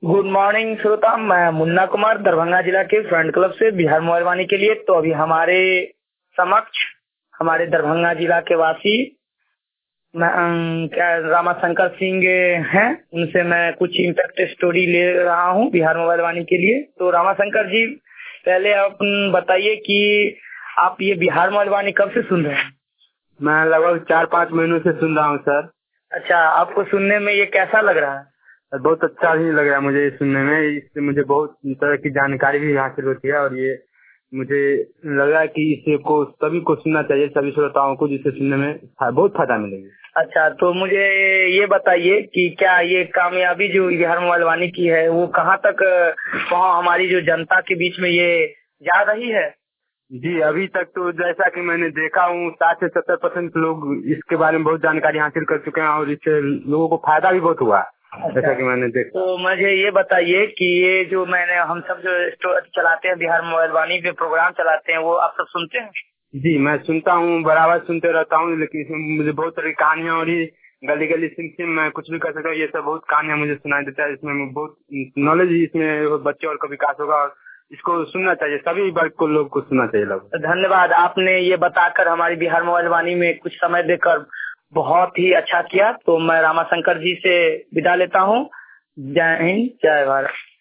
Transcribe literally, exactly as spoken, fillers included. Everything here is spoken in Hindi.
गुड मॉर्निंग श्रोता, मैं मुन्ना कुमार दरभंगा जिला के फ्रंट क्लब से बिहार मोबाइल वाणी के लिए। तो अभी हमारे समक्ष हमारे दरभंगा जिला के वासी मैं अम, क्या रामाशंकर सिंह हैं, उनसे मैं कुछ इम्पैक्ट स्टोरी ले रहा हूं बिहार मोबाइल वाणी के लिए। तो रामाशंकर जी, पहले आप बताइए कि आप ये बिहार मोबाइल वाणी कब से सुन रहे हैं? मैं लगभग चार पाँच महीनों से सुन रहा हूँ सर। अच्छा, आपको सुनने में ये कैसा लग रहा है? बहुत अच्छा ही लग रहा है मुझे सुनने में। इससे मुझे बहुत तरह की जानकारी भी हासिल होती है और ये मुझे लग रहा है कि इसे को सभी को सुनना चाहिए, सभी श्रोताओं को, जिससे सुनने में बहुत फायदा मिलेगी। अच्छा, तो मुझे ये बताइए कि क्या ये कामयाबी जो बिहार मोबाइल वाणी की है वो कहाँ तक वहाँ हमारी जो जनता के बीच में ये जा रही है? जी, अभी तक तो जैसा कि मैंने देखा हूँ साठ से सत्तर परसेंट लोग इसके बारे में बहुत जानकारी हासिल कर चुके हैं और इससे लोगों को फायदा भी बहुत हुआ। अच्छा, जैसा कि मैंने देखा। तो मुझे ये बताइए कि ये जो मैंने हम सब जो चलाते हैं बिहार मोबाइल वाणी पे प्रोग्राम चलाते हैं वो आप सब सुनते हैं? जी, मैं सुनता हूँ, बराबर सुनते रहता हूँ, लेकिन इसमें मुझे बहुत सारी कहानियाँ और ये गली गली सिम सिम मैं कुछ भी कर सकता हूँ, ये सब बहुत कहानियाँ मुझे सुनाई देता है। इसमें बहुत नॉलेज, इसमें बच्चे और का विकास होगा और इसको सुनना चाहिए, सभी वर्ग को लोग को सुनना चाहिए लोग। धन्यवाद, आपने ये बताकर हमारी बिहार मोबाइल वाणी में कुछ समय देकर बहुत ही अच्छा किया। तो मैं रामाशंकर जी से विदा लेता हूँ। जय हिंद, जय भारत।